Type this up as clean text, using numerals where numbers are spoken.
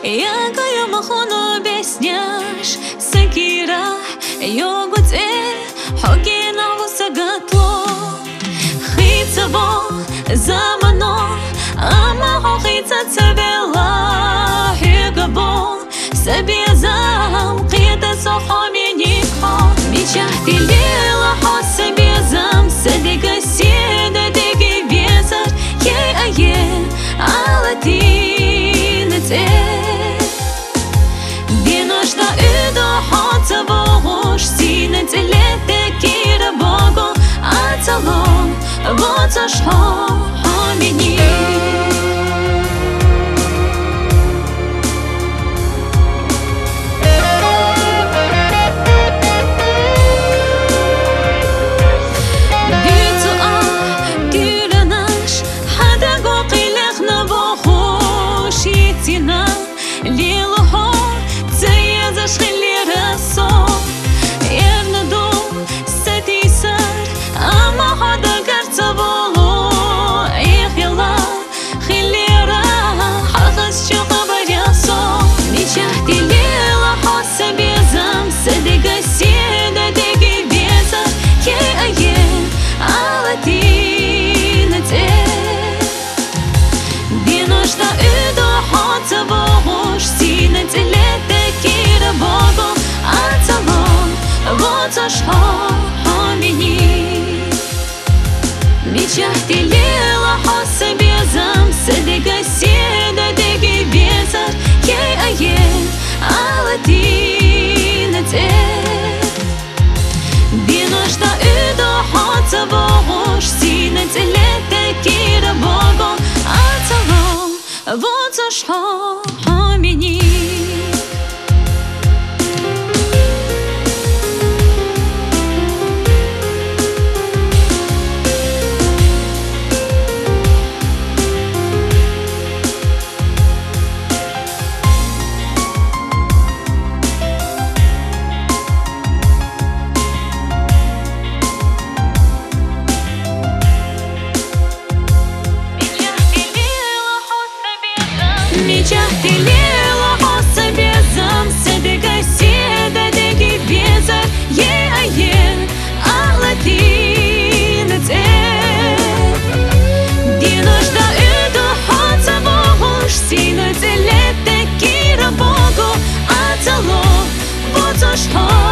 Якою махону объясняешь Сакира, йогуте Хогина вусагатло Хицаво замано Ама хохица цавела Хигабо Сабиазам Қиета сохами никхо Мечахти лила хо сабиазам Садига седа диги везар Ей алатина те Биношта üdo хотса вогуш Сина телете кира богу Ацалом воцаш хо хомини Мечахти лила хоса безам Садига седа диги безар Ей алатина те Биношта üdo хотса вогуш Сина телете кира богу Ацалом воцаш хо хомини Мечахти лила хоса безам Садига седа диги безар Ей алатина те Биношта üdo хотса вогуш Сина телете кира богу Ацалом воцаш хо